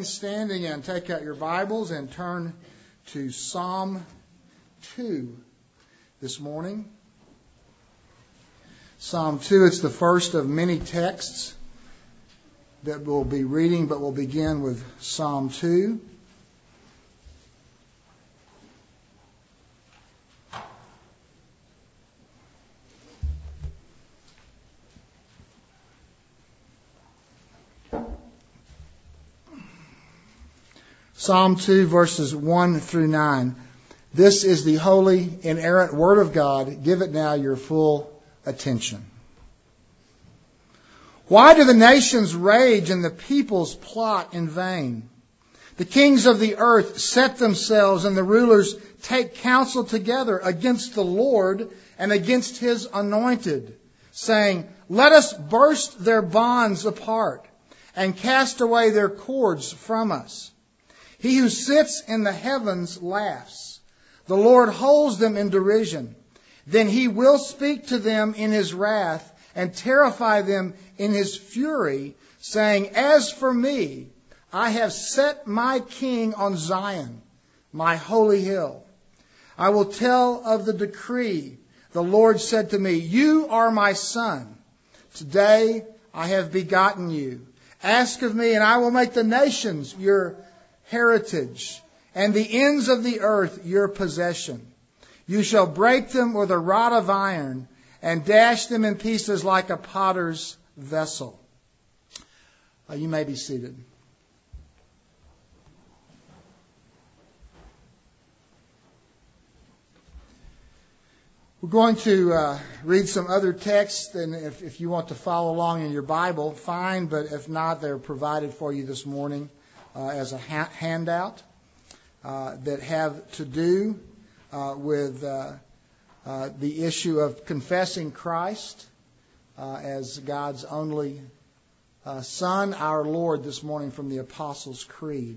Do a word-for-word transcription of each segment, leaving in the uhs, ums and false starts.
Standing and take out your Bibles and turn to Psalm two this morning. Psalm two, it's the first of many texts that we'll be reading, but we'll begin with Psalm two. Psalm two, verses one through nine. This is the holy, inerrant Word of God. Give it now your full attention. Why do the nations rage and the peoples plot in vain? The kings of the earth set themselves and the rulers take counsel together against the Lord and against His anointed, saying, let us burst their bonds apart and cast away their cords from us. He who sits in the heavens laughs. The Lord holds them in derision. Then He will speak to them in His wrath and terrify them in His fury, saying, as for me, I have set my king on Zion, my holy hill. I will tell of the decree. The Lord said to me, you are my son. Today I have begotten you. Ask of me, and I will make the nations your heritage, and the ends of the earth your possession. You shall break them with a rod of iron, and dash them in pieces like a potter's vessel. Uh, you may be seated. We're going to uh, read some other texts, and if, if you want to follow along in your Bible, fine, but if not, they're provided for you this morning Uh, as a ha- handout uh, that have to do uh, with uh, uh, the issue of confessing Christ uh, as God's only uh, Son, our Lord, this morning from the Apostles' Creed.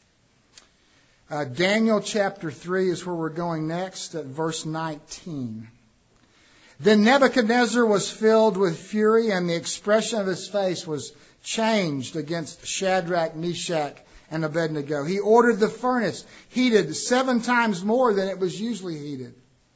Uh, Daniel chapter three is where we're going next at verse nineteen. Then Nebuchadnezzar was filled with fury, and the expression of his face was changed against Shadrach, Meshach, and Abednego. He ordered the furnace heated seven times more than it was usually heated.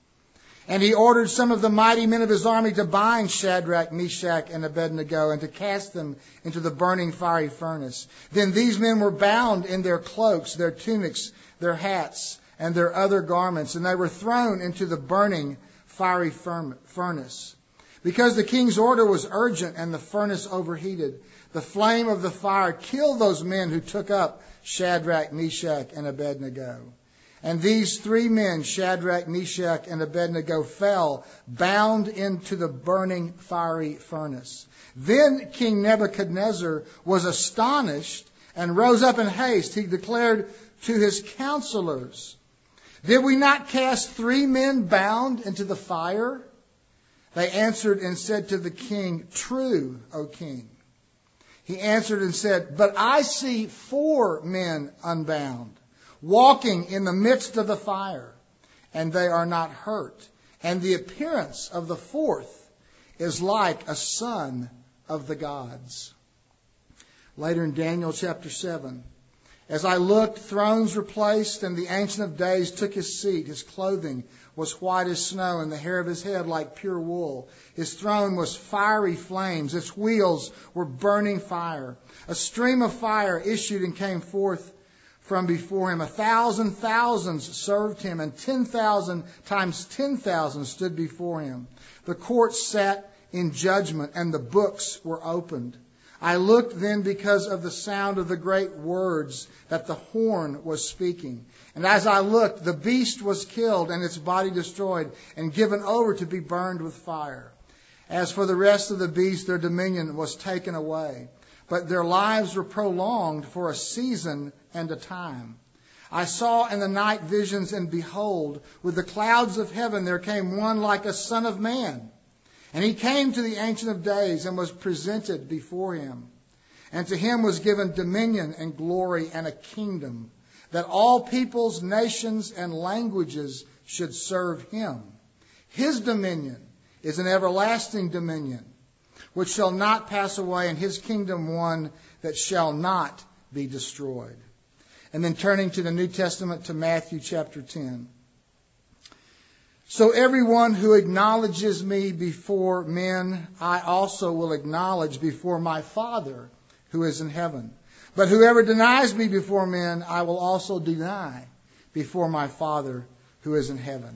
And he ordered some of the mighty men of his army to bind Shadrach, Meshach, and Abednego and to cast them into the burning fiery furnace. Then these men were bound in their cloaks, their tunics, their hats, and their other garments, and they were thrown into the burning fiery furnace. Because the king's order was urgent and the furnace overheated, the flame of the fire killed those men who took up Shadrach, Meshach, and Abednego. And these three men, Shadrach, Meshach, and Abednego, fell bound into the burning fiery furnace. Then King Nebuchadnezzar was astonished and rose up in haste. He declared to his counselors, did we not cast three men bound into the fire? They answered and said to the king, true, O king. He answered and said, but I see four men unbound, walking in the midst of the fire, and they are not hurt. And the appearance of the fourth is like a son of the gods. Later in Daniel chapter seven, as I looked, thrones were placed, and the Ancient of Days took his seat. His clothing was white as snow, and the hair of his head like pure wool. His throne was fiery flames. Its wheels were burning fire. A stream of fire issued and came forth from before him. A thousand thousands served him, and ten thousand times ten thousand stood before him. The court sat in judgment, and the books were opened. I looked then because of the sound of the great words that the horn was speaking. And as I looked, the beast was killed and its body destroyed and given over to be burned with fire. As for the rest of the beasts, their dominion was taken away. But their lives were prolonged for a season and a time. I saw in the night visions, and behold, with the clouds of heaven there came one like a son of man. And he came to the Ancient of Days and was presented before him. And to him was given dominion and glory and a kingdom, that all peoples, nations, and languages should serve him. His dominion is an everlasting dominion, which shall not pass away, and his kingdom one that shall not be destroyed. And then turning to the New Testament to Matthew chapter ten. So everyone who acknowledges me before men, I also will acknowledge before my Father who is in heaven. But whoever denies me before men, I will also deny before my Father who is in heaven.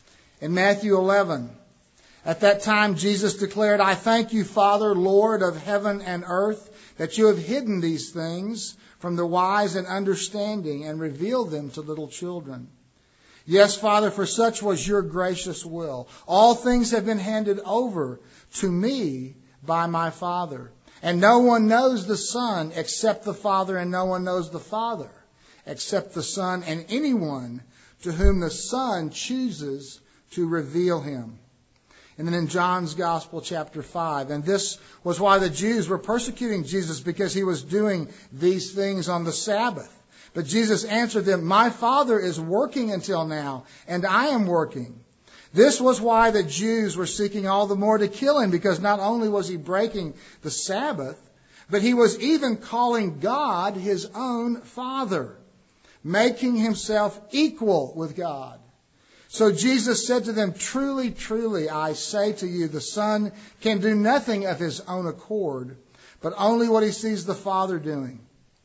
In Matthew eleven, at that time Jesus declared, I thank you, Father, Lord of heaven and earth, that you have hidden these things from the wise and understanding and revealed them to little children. Yes, Father, for such was your gracious will. All things have been handed over to me by my Father. And no one knows the Son except the Father, and no one knows the Father except the Son, and anyone to whom the Son chooses to reveal him. And then in John's Gospel, chapter five, and this was why the Jews were persecuting Jesus, because he was doing these things on the Sabbath. But Jesus answered them, my Father is working until now, and I am working. This was why the Jews were seeking all the more to kill him, because not only was he breaking the Sabbath, but he was even calling God his own Father, making himself equal with God. So Jesus said to them, truly, truly, I say to you, the Son can do nothing of his own accord, but only what he sees the Father doing.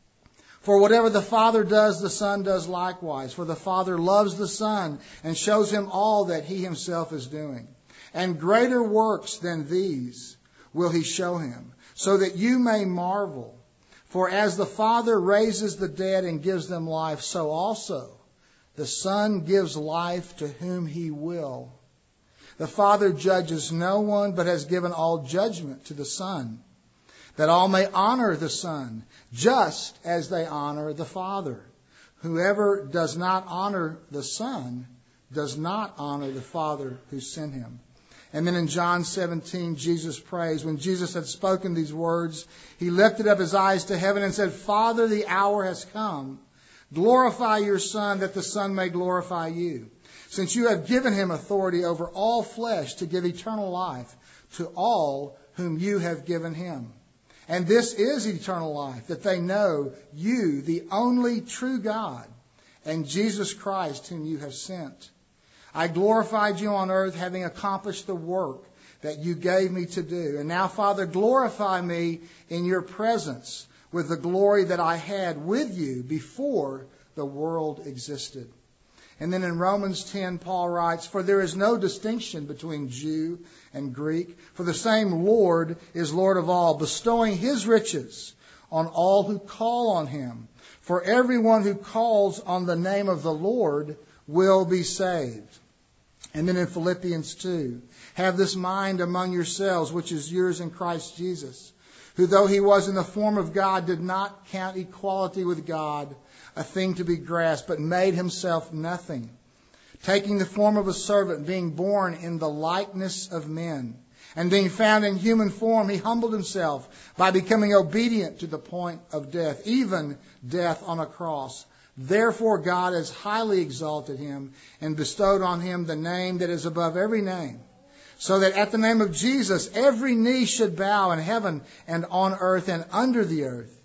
For whatever the Father does, the Son does likewise. For the Father loves the Son and shows him all that he himself is doing. And greater works than these will he show him, so that you may marvel. For as the Father raises the dead and gives them life, so also the Son gives life to whom he will. The Father judges no one, but has given all judgment to the Son, that all may honor the Son, just as they honor the Father. Whoever does not honor the Son does not honor the Father who sent him. And then in John seventeen, Jesus prays. When Jesus had spoken these words, he lifted up his eyes to heaven and said, Father, the hour has come. Glorify your Son, that the Son may glorify you, since you have given him authority over all flesh to give eternal life to all whom you have given him. And this is eternal life, that they know you, the only true God, and Jesus Christ whom you have sent. I glorified you on earth, having accomplished the work that you gave me to do. And now, Father, glorify me in your presence with the glory that I had with you before the world existed. And then in Romans ten, Paul writes, for there is no distinction between Jew and Greek, for the same Lord is Lord of all, bestowing his riches on all who call on him. For everyone who calls on the name of the Lord will be saved. And then in Philippians two, have this mind among yourselves, which is yours in Christ Jesus, who though he was in the form of God, did not count equality with God a thing to be grasped, but made himself nothing, taking the form of a servant, being born in the likeness of men. And being found in human form, he humbled himself by becoming obedient to the point of death, even death on a cross. Therefore God has highly exalted him and bestowed on him the name that is above every name, so that at the name of Jesus every knee should bow in heaven and on earth and under the earth,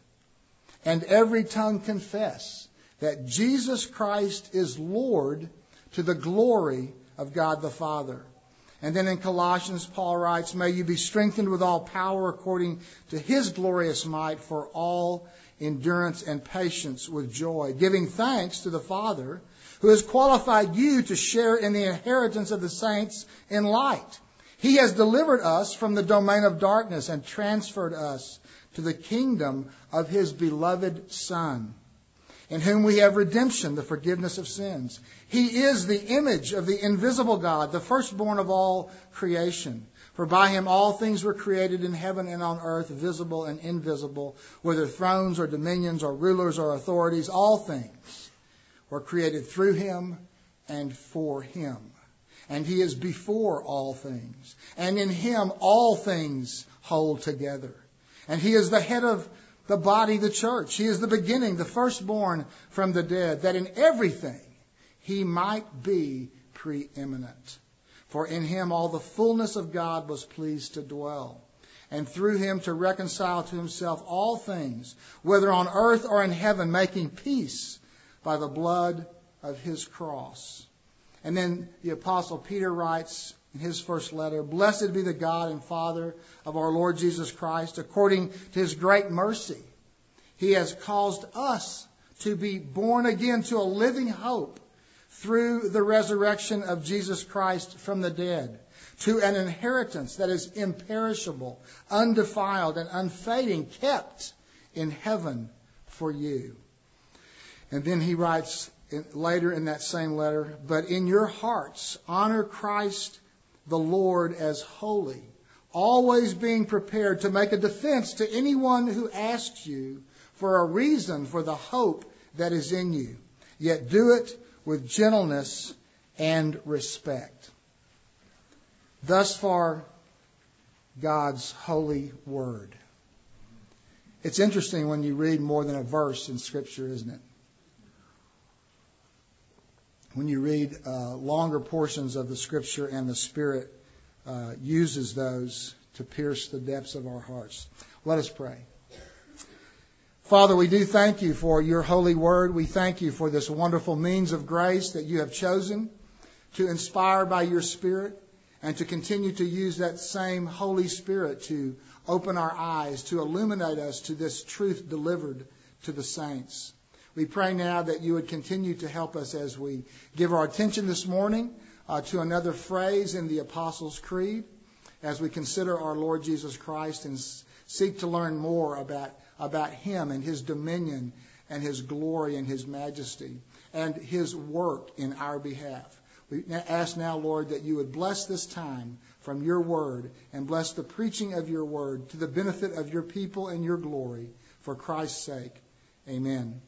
and every tongue confess that Jesus Christ is Lord, to the glory of God the Father. And then in Colossians, Paul writes, may you be strengthened with all power according to his glorious might, for all endurance and patience with joy, giving thanks to the Father who has qualified you to share in the inheritance of the saints in light. He has delivered us from the domain of darkness and transferred us to the kingdom of his beloved Son, in whom we have redemption, the forgiveness of sins. He is the image of the invisible God, the firstborn of all creation. For by him all things were created in heaven and on earth, visible and invisible, whether thrones or dominions or rulers or authorities. All things were created through him and for him. And he is before all things. And in him all things hold together. And he is the head of the body, the church. He is the beginning, the firstborn from the dead, that in everything he might be preeminent. For in him all the fullness of God was pleased to dwell. and through him to reconcile to himself all things, whether on earth or in heaven, making peace by the blood of his cross. And then the Apostle Peter writes in his first letter, Blessed be the God and Father of our Lord Jesus Christ. According to his great mercy, he has caused us to be born again to a living hope through the resurrection of Jesus Christ from the dead, to an inheritance that is imperishable, undefiled, and unfading, kept in heaven for you. And then he writes in, later in that same letter, But in your hearts honor Christ the Lord as holy, always being prepared to make a defense to anyone who asks you for a reason for the hope that is in you. Yet do it with gentleness and respect. Thus far, God's holy word. It's interesting when you read more than a verse in Scripture, isn't it? When you read uh, longer portions of the Scripture and the Spirit uh, uses those to pierce the depths of our hearts. Let us pray. Father, we do thank you for your holy word. We thank you for this wonderful means of grace that you have chosen to inspire by your Spirit, and to continue to use that same Holy Spirit to open our eyes, to illuminate us to this truth delivered to the saints. We pray now that you would continue to help us as we give our attention this morning uh, to another phrase in the Apostles' Creed, as we consider our Lord Jesus Christ and s- seek to learn more about, about him and his dominion and his glory and his majesty and his work in our behalf. We ask now, Lord, that you would bless this time from your word and bless the preaching of your word to the benefit of your people and your glory. For Christ's sake, amen.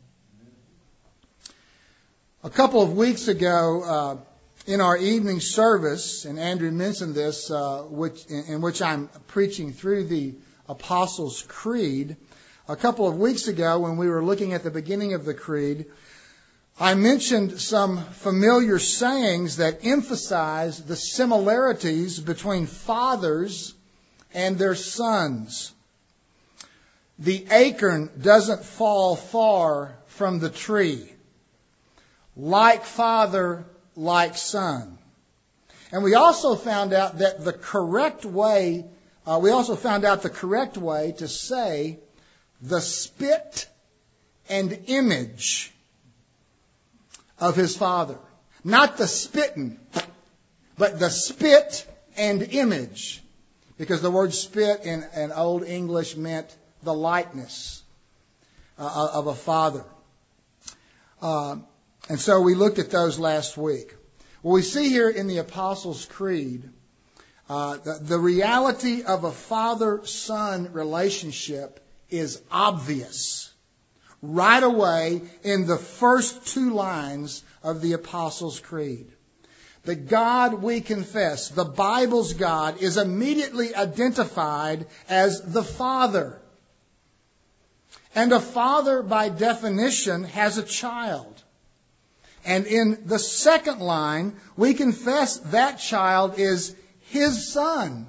A couple of weeks ago, uh, in our evening service, and Andrew mentioned this, uh, which, in, in which I'm preaching through the Apostles' Creed, a couple of weeks ago when we were looking at the beginning of the Creed, I mentioned some familiar sayings that emphasize the similarities between fathers and their sons. The acorn doesn't fall far from the tree. Like father, like son. And we also found out that the correct way, uh, we also found out the correct way to say the spit and image of his father. Not the spitting, but the spit and image. Because the word spit in, in Old English meant the likeness uh, of a father. Uh, and so we looked at those last week. Well, we see here in the Apostles' Creed uh, the, the reality of a father-son relationship is obvious right away in the first two lines of the Apostles' Creed. The God we confess, the Bible's God, is immediately identified as the Father. And a father, by definition, has a child. And in the second line, we confess that child is his son,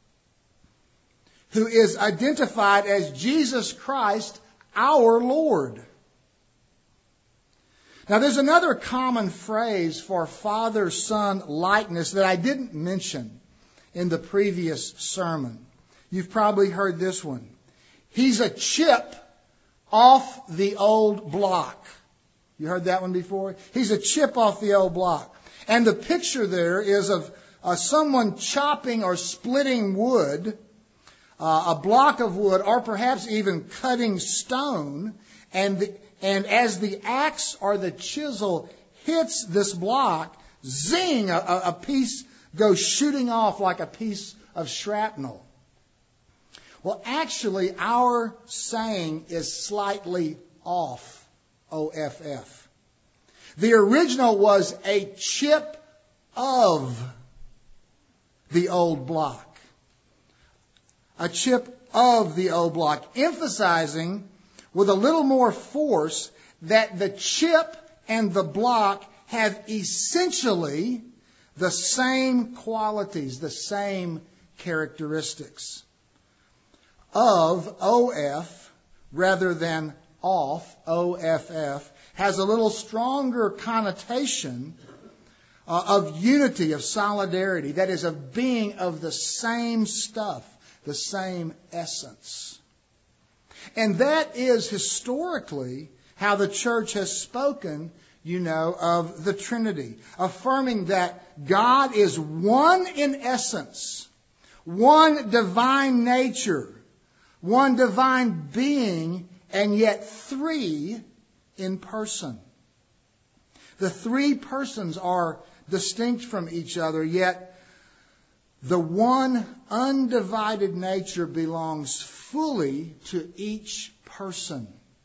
who is identified as Jesus Christ, our Lord. Now, there's another common phrase for father-son likeness that I didn't mention in the previous sermon. You've probably heard this one. He's a chip off the old block. You heard that one before? He's a chip off the old block. And the picture there is of uh, someone chopping or splitting wood, uh, a block of wood, or perhaps even cutting stone. And, the, and as the axe or the chisel hits this block, zing, a, a piece goes shooting off like a piece of shrapnel. Well, actually, our saying is slightly off. O F F. The original was a chip of the old block. A chip of the old block, emphasizing with a little more force that the chip and the block have essentially the same qualities, the same characteristics. of, O F, rather than off, O F F, has a little stronger connotation uh, of unity, of solidarity, that is, of being of the same stuff, the same essence. And that is historically how the church has spoken, you know, of the Trinity, affirming that God is one in essence, one divine nature, one divine being, and yet three in person. The three persons are distinct from each other, yet the one undivided nature belongs fully to each person.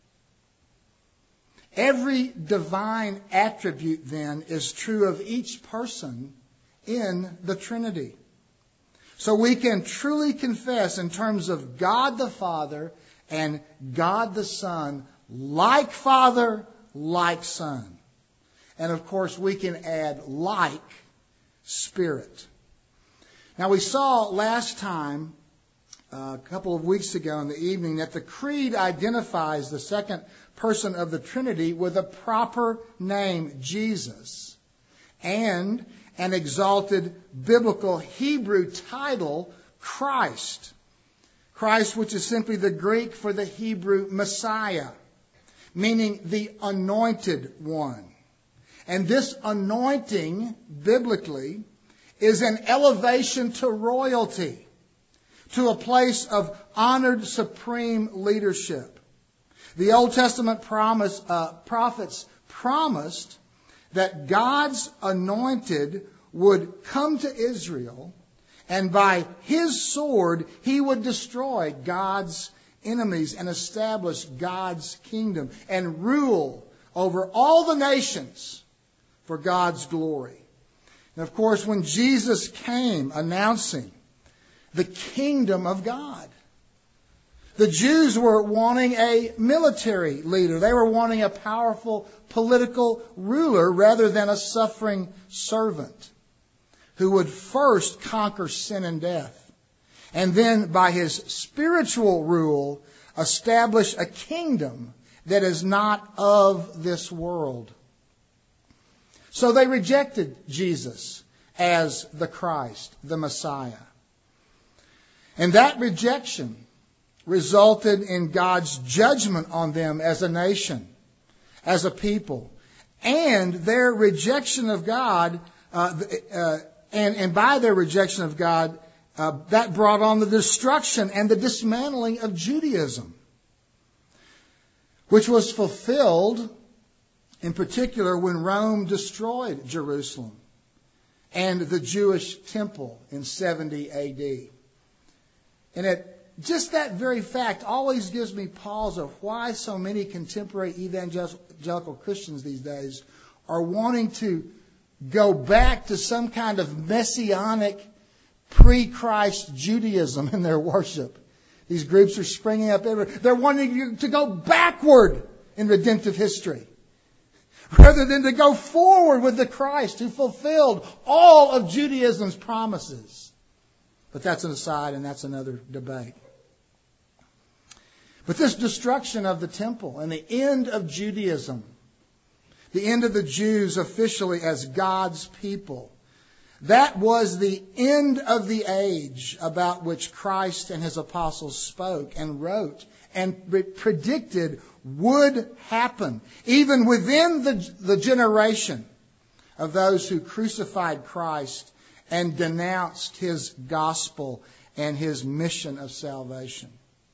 Every divine attribute, then, is true of each person in the Trinity. So we can truly confess in terms of God the Father and God the Son, like Father, like Son. And of course, we can add like Spirit. Now, we saw last time, uh, a couple of weeks ago in the evening, that the Creed identifies the second person of the Trinity with a proper name, Jesus, and an exalted biblical Hebrew title, Christ. Christ, which is simply the Greek for the Hebrew Messiah, meaning the anointed one. And this anointing, biblically, is an elevation to royalty, to a place of honored supreme leadership. The Old Testament promise, uh, prophets promised that God's anointed would come to Israel, and by his sword he would destroy God's enemies and establish God's kingdom and rule over all the nations for God's glory. And of course, when Jesus came announcing the kingdom of God, the Jews were wanting a military leader. They were wanting a powerful political ruler rather than a suffering servant who would first conquer sin and death, and then by his spiritual rule establish a kingdom that is not of this world. So they rejected Jesus as the Christ, the Messiah. And that rejection resulted in God's judgment on them as a nation, as a people. And their rejection of God, uh, uh, and, and by their rejection of God, uh, that brought on the destruction and the dismantling of Judaism, which was fulfilled in particular when Rome destroyed Jerusalem and the Jewish temple in seventy A D. And it Just that very fact always gives me pause of why so many contemporary evangelical Christians these days are wanting to go back to some kind of messianic pre-Christ Judaism in their worship. These groups are springing up everywhere. They're wanting you to go backward in redemptive history rather than to go forward with the Christ who fulfilled all of Judaism's promises. But that's an aside, and that's another debate. But this destruction of the temple and the end of Judaism, the end of the Jews officially as God's people, that was the end of the age about which Christ and his apostles spoke and wrote and predicted would happen, even within the, the generation of those who crucified Christ and denounced his gospel and his mission of salvation.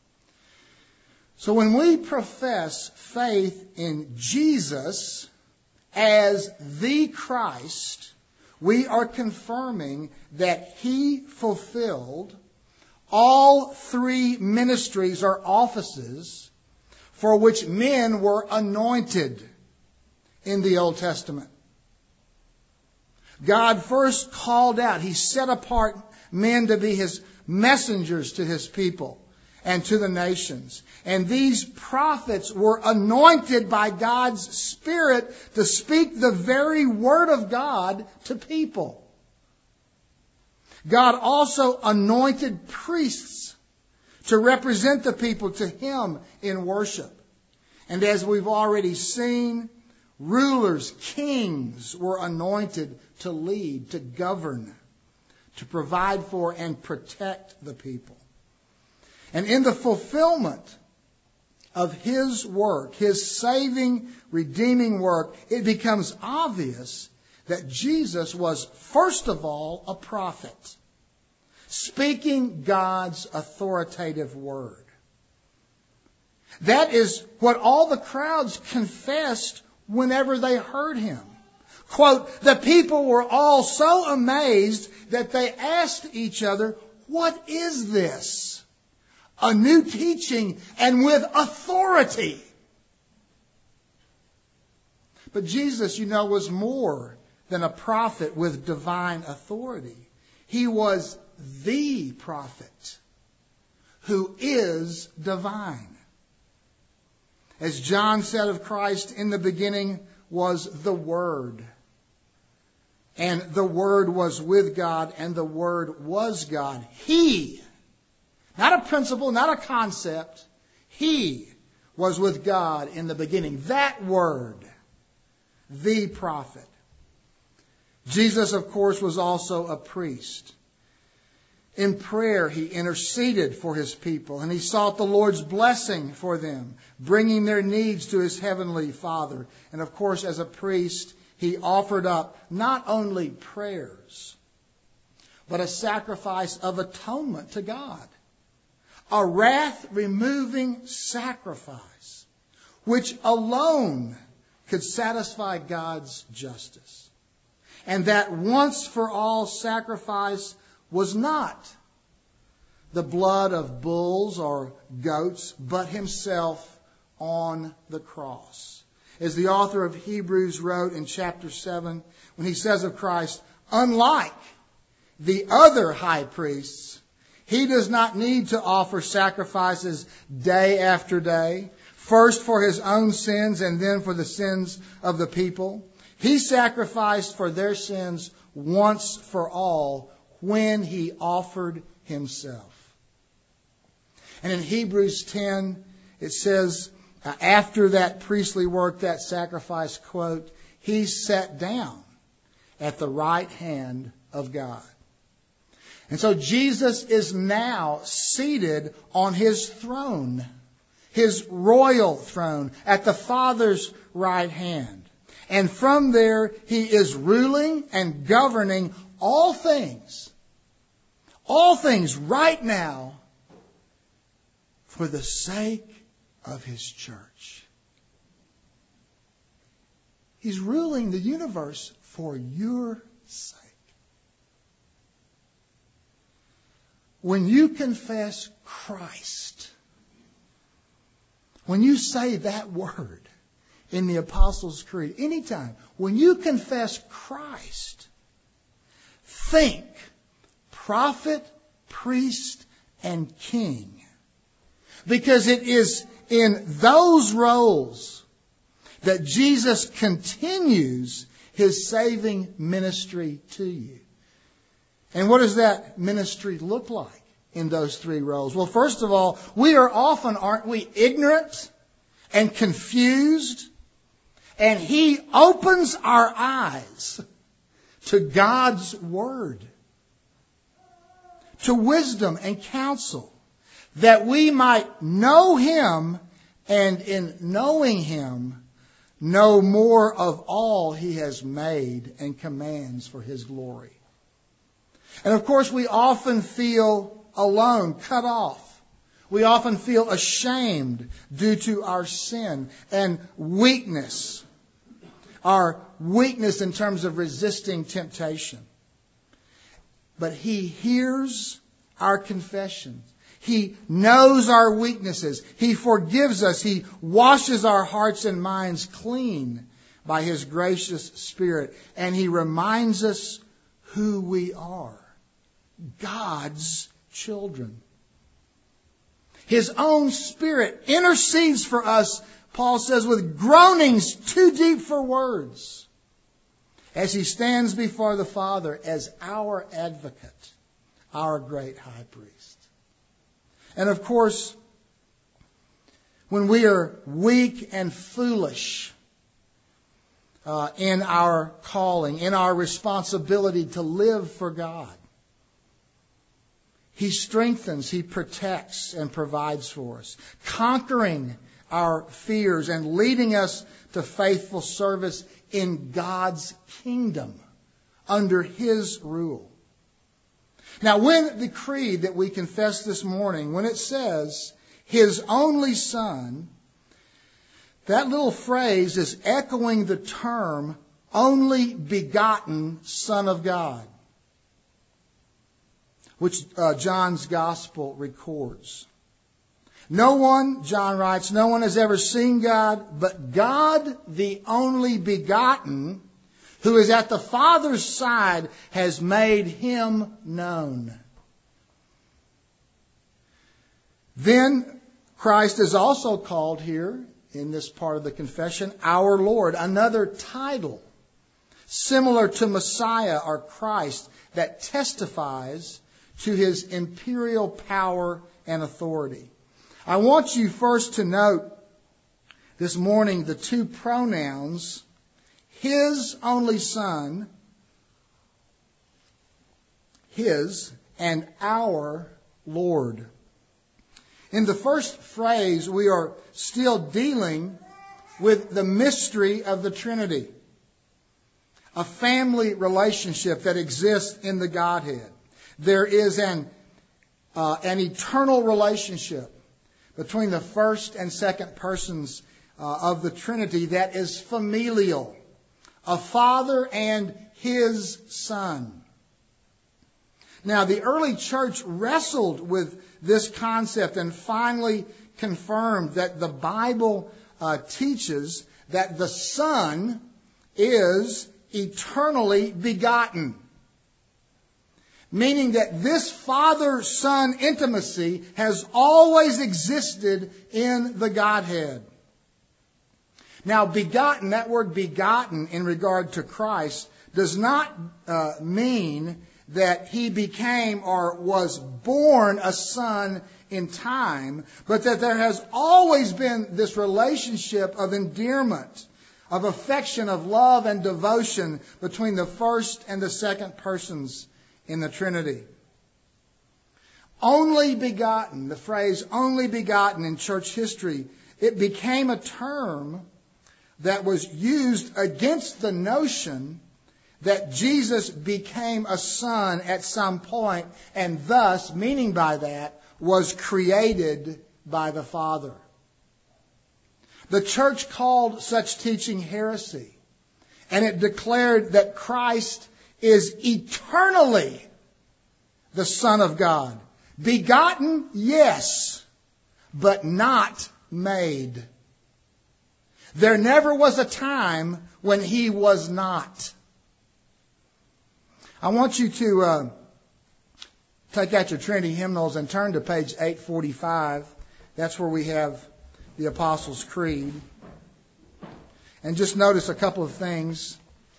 So when we profess faith in Jesus as the Christ, we are confirming that he fulfilled all three ministries or offices for which men were anointed in the Old Testament. God first called out, he set apart men to be his messengers to his people and to the nations. And these prophets were anointed by God's Spirit to speak the very word of God to people. God also anointed priests to represent the people to Him in worship. And as we've already seen, rulers, kings were anointed to lead, to govern, to provide for and protect the people. And in the fulfillment of His work, His saving, redeeming work, it becomes obvious that Jesus was, first of all, a prophet, speaking God's authoritative word. That is what all the crowds confessed whenever they heard Him. Quote, the people were all so amazed that they asked each other, what is this? A new teaching and with authority. But Jesus, you know, was more than a prophet with divine authority. He was the prophet who is divine. As John said of Christ, in the beginning was the Word. And the Word was with God, and the Word was God. He, not a principle, not a concept, He was with God in the beginning. That Word, the prophet. Jesus, of course, was also a priest. In prayer, He interceded for His people, and He sought the Lord's blessing for them, bringing their needs to His heavenly Father. And of course, as a priest, He offered up not only prayers, but a sacrifice of atonement to God. A wrath-removing sacrifice, which alone could satisfy God's justice. And that once-for-all sacrifice was not the blood of bulls or goats, but Himself on the cross. As the author of Hebrews wrote in chapter seven, when he says of Christ, unlike the other high priests, He does not need to offer sacrifices day after day, first for His own sins and then for the sins of the people. He sacrificed for their sins once for all when He offered Himself. And in Hebrews ten, it says, uh, after that priestly work, that sacrifice, quote, He sat down at the right hand of God. And so Jesus is now seated on His throne, His royal throne, at the Father's right hand. And from there, He is ruling and governing all things, all things right now for the sake of His church. He's ruling the universe for your sake. When you confess Christ, when you say that word in the Apostles' Creed, anytime, when you confess Christ, think prophet, priest, and king. Because it is in those roles that Jesus continues His saving ministry to you. And what does that ministry look like in those three roles? Well, first of all, we are often, aren't we, ignorant and confused. And He opens our eyes to God's Word, to wisdom and counsel, that we might know Him, and in knowing Him, know more of all He has made and commands for His glory. And of course, we often feel alone, cut off. We often feel ashamed due to our sin and weakness. Our weakness in terms of resisting temptation. But He hears our confession. He knows our weaknesses. He forgives us. He washes our hearts and minds clean by His gracious Spirit. And He reminds us who we are. God's children. His own Spirit intercedes for us, Paul says, with groanings too deep for words, as He stands before the Father as our advocate, our great high priest. And of course, when we are weak and foolish uh, in our calling, in our responsibility to live for God, He strengthens, He protects, and provides for us, conquering our fears and leading us to faithful service in God's kingdom under His rule. Now, when the creed that we confess this morning, when it says, His only Son, that little phrase is echoing the term, only begotten Son of God, which uh, John's Gospel records. No one, John writes, no one has ever seen God, but God, the only begotten, who is at the Father's side, has made Him known. Then Christ is also called here, in this part of the confession, our Lord, another title similar to Messiah or Christ that testifies to His imperial power and authority. I want you first to note this morning the two pronouns, His only Son, His, and our Lord. In the first phrase, we are still dealing with the mystery of the Trinity, a family relationship that exists in the Godhead. There is an, uh, an eternal relationship between the first and second persons uh, of the Trinity that is familial, a Father and His Son. Now, the early church wrestled with this concept and finally confirmed that the Bible uh, teaches that the Son is eternally begotten. Meaning that this Father-Son intimacy has always existed in the Godhead. Now, begotten, that word begotten in regard to Christ, does not uh, mean that He became or was born a son in time, but that there has always been this relationship of endearment, of affection, of love and devotion between the first and the second persons in the Trinity. Only begotten, the phrase only begotten in church history, it became a term that was used against the notion that Jesus became a son at some point and thus, meaning by that, was created by the Father. The church called such teaching heresy, and it declared that Christ is eternally the Son of God. Begotten, yes, but not made. There never was a time when He was not. I want you to uh, take out your Trinity hymnals and turn to page eight forty-five. That's where we have the Apostles' Creed. And just notice a couple of things.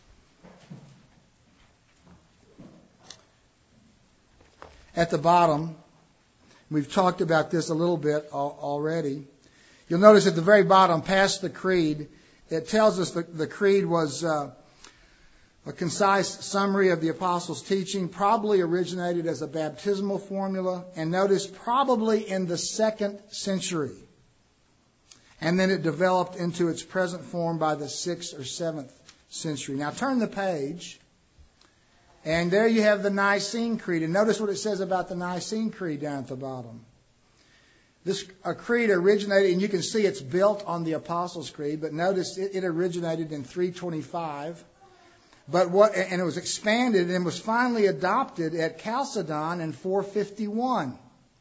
At the bottom, we've talked about this a little bit already. You'll notice at the very bottom, past the creed, it tells us that the creed was uh, a concise summary of the apostles' teaching, probably originated as a baptismal formula, and notice probably in the second century. And then it developed into its present form by the sixth or seventh century. Now turn the page. And there you have the Nicene Creed. And notice what it says about the Nicene Creed down at the bottom. This a creed originated, and you can see it's built on the Apostles' Creed, but notice it, it originated in three twenty-five. But what, and it was expanded and was finally adopted at Chalcedon in four fifty-one.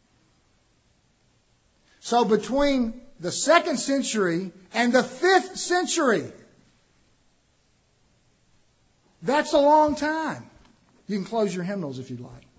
So between the second century and the fifth century, that's a long time. You can close your hymnals if you'd like.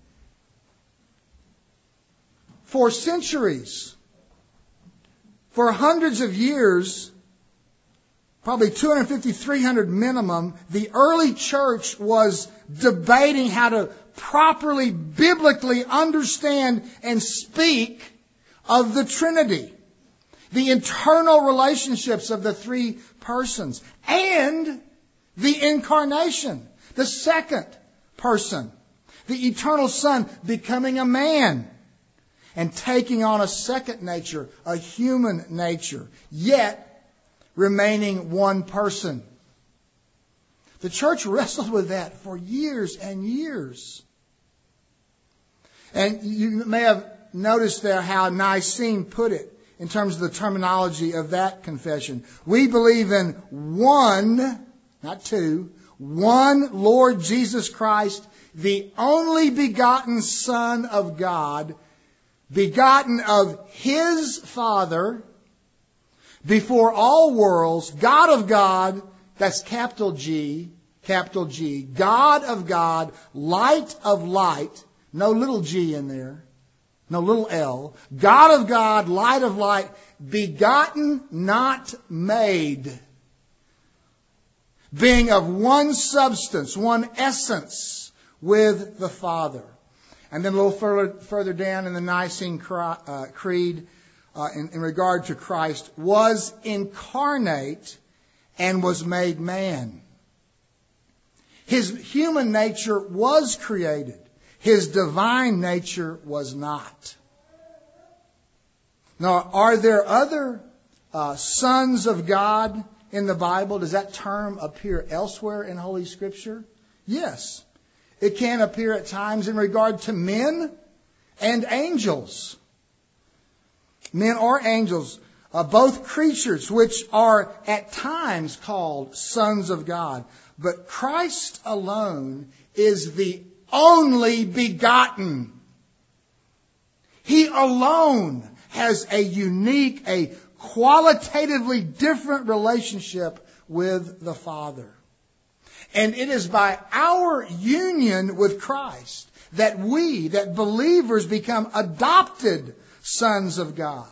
For centuries, for hundreds of years, probably two fifty, three hundred minimum, the early church was debating how to properly, biblically understand and speak of the Trinity, the internal relationships of the three persons, and the incarnation, the second person, the eternal Son becoming a man and taking on a second nature, a human nature, yet remaining one person. The church wrestled with that for years and years. And you may have noticed there how Nicene put it in terms of the terminology of that confession. We believe in one, not two, one Lord Jesus Christ, the only begotten Son of God, begotten of His Father, before all worlds, God of God, that's capital G, capital G, God of God, light of light, no little g in there, no little l, God of God, light of light, begotten, not made, being of one substance, one essence with the Father. And then a little further, further down in the Nicene Creed, uh, in, in regard to Christ, was incarnate and was made man. His human nature was created. His divine nature was not. Now, are there other uh, sons of God in the Bible? Does that term appear elsewhere in Holy Scripture? Yes. It can appear at times in regard to men and angels. Men or angels, uh, both creatures which are at times called sons of God. But Christ alone is the only begotten. He alone has a unique, a qualitatively different relationship with the Father. And it is by our union with Christ that we, that believers, become adopted sons of God.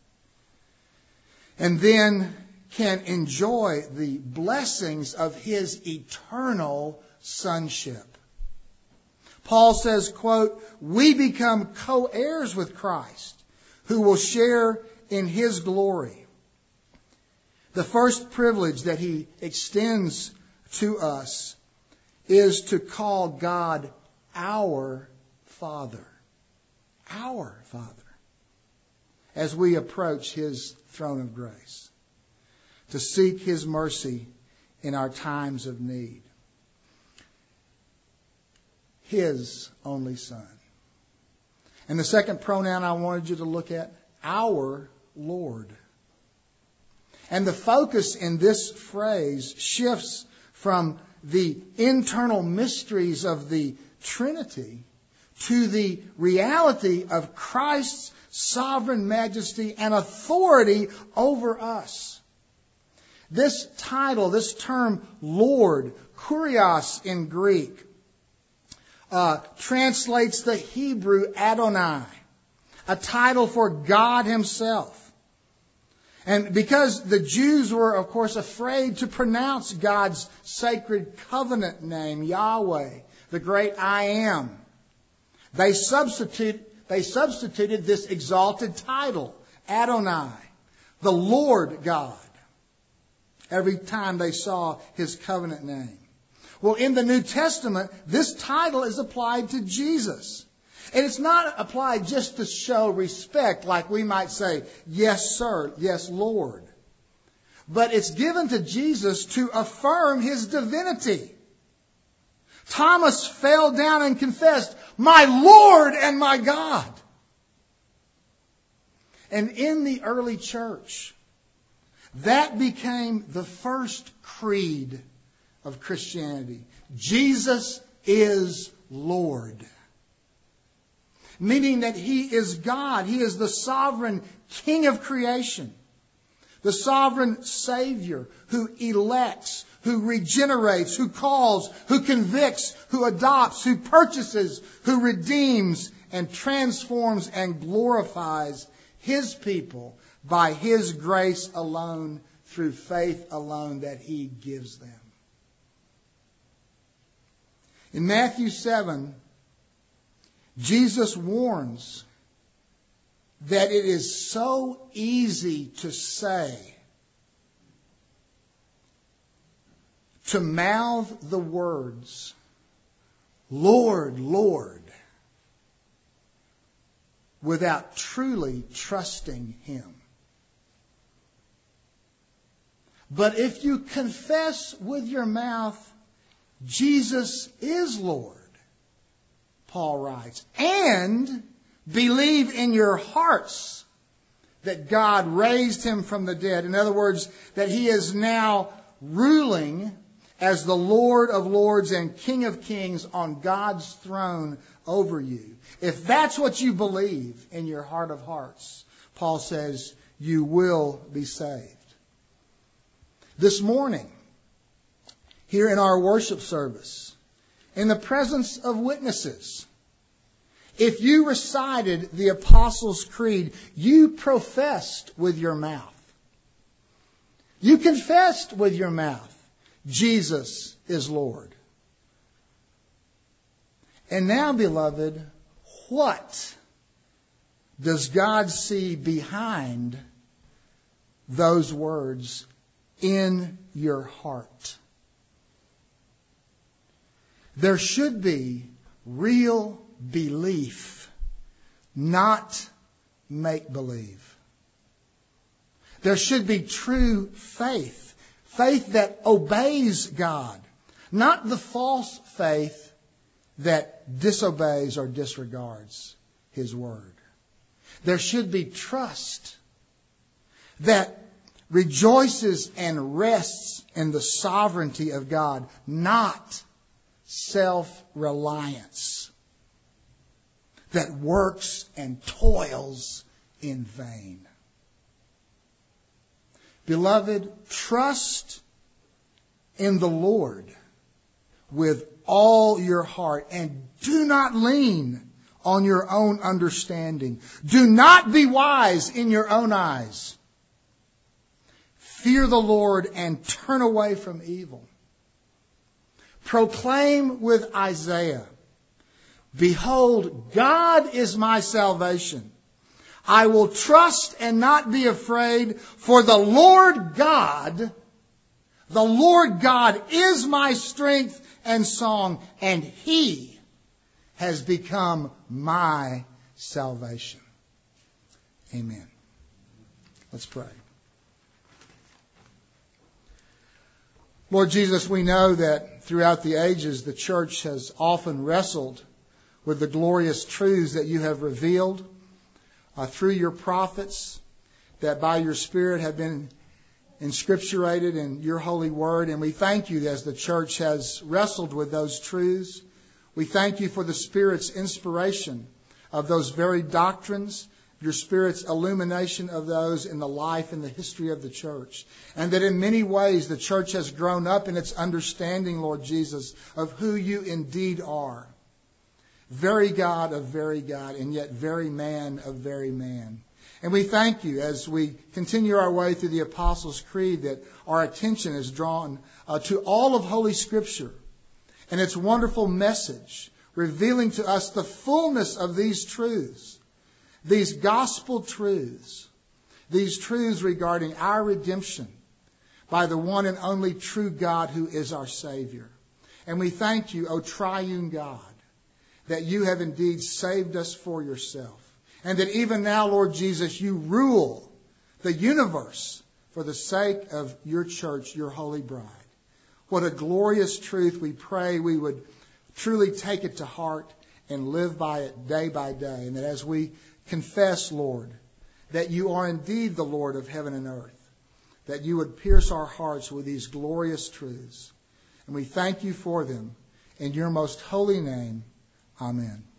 And then can enjoy the blessings of His eternal sonship. Paul says, quote, we become co-heirs with Christ, who will share in His glory. The first privilege that He extends to us is to call God our Father. Our Father. As we approach His throne of grace. To seek His mercy in our times of need. His only Son. And the second pronoun I wanted you to look at, our Lord. And the focus in this phrase shifts from the internal mysteries of the Trinity to the reality of Christ's sovereign majesty and authority over us. This title, this term, Lord, kurios in Greek, uh, translates the Hebrew Adonai, a title for God Himself. And because the Jews were, of course, afraid to pronounce God's sacred covenant name, Yahweh, the great I Am, they substitute, they substituted this exalted title, Adonai, the Lord God, every time they saw His covenant name. Well, in the New Testament, this title is applied to Jesus. And it's not applied just to show respect, like we might say, yes, sir, yes, Lord. But it's given to Jesus to affirm His divinity. Thomas fell down and confessed, my Lord and my God. And in the early church, that became the first creed of Christianity. Jesus is Lord. Meaning that He is God. He is the sovereign King of creation. The sovereign Savior who elects, who regenerates, who calls, who convicts, who adopts, who purchases, who redeems and transforms and glorifies His people by His grace alone, through faith alone that He gives them. In Matthew seven, Jesus warns that it is so easy to say, to mouth the words, Lord, Lord, without truly trusting Him. But if you confess with your mouth, Jesus is Lord, Paul writes, and believe in your hearts that God raised Him from the dead. In other words, that He is now ruling as the Lord of Lords and King of Kings on God's throne over you. If that's what you believe in your heart of hearts, Paul says, you will be saved. This morning, here in our worship service, in the presence of witnesses, if you recited the Apostles' Creed, you professed with your mouth. You confessed with your mouth, Jesus is Lord. And now, beloved, what does God see behind those words in your heart? There should be real belief, not make-believe. There should be true faith, faith that obeys God, not the false faith that disobeys or disregards His Word. There should be trust that rejoices and rests in the sovereignty of God, not self-reliance that works and toils in vain. Beloved, trust in the Lord with all your heart and do not lean on your own understanding. Do not be wise in your own eyes. Fear the Lord and turn away from evil. Proclaim with Isaiah, behold, God is my salvation. I will trust and not be afraid, for the Lord God, the Lord God is my strength and song, and He has become my salvation. Amen. Let's pray. Lord Jesus, we know that throughout the ages, the church has often wrestled with the glorious truths that you have revealed uh, through your prophets, that by your Spirit have been inscripturated in your holy word. And we thank you as the church has wrestled with those truths. We thank you for the Spirit's inspiration of those very doctrines, your Spirit's illumination of those in the life and the history of the church. And that in many ways the church has grown up in its understanding, Lord Jesus, of who you indeed are. Very God of very God, and yet very man of very man. And we thank you as we continue our way through the Apostles' Creed that our attention is drawn uh, to all of Holy Scripture and its wonderful message, revealing to us the fullness of these truths, these gospel truths, these truths regarding our redemption by the one and only true God who is our Savior. And we thank you, O triune God, that you have indeed saved us for yourself. And that even now, Lord Jesus, you rule the universe for the sake of your church, your holy bride. What a glorious truth. We pray we would truly take it to heart and live by it day by day. And that as we confess, Lord, that you are indeed the Lord of heaven and earth, that you would pierce our hearts with these glorious truths. And we thank you for them. In your most holy name, amen.